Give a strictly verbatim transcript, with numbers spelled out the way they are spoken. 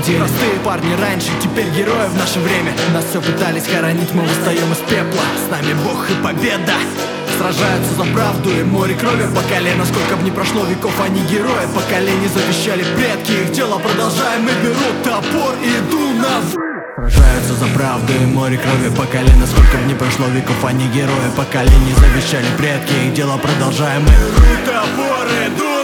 Эти простые парни раньше, теперь герои в наше время. Нас все пытались хоронить, мы восстаем из пепла. С нами Бог и победа. Сражаются за правду и море крови по колено. Сколько б ни прошло веков, они герои. Поколения завещали предки, их дело продолжаем. И берут топор и иду на в... Сражаются за правду и море крови по колено. Сколько б ни прошло веков, они герои. Поколения завещали предки, их дело продолжаем. И берут топор и иду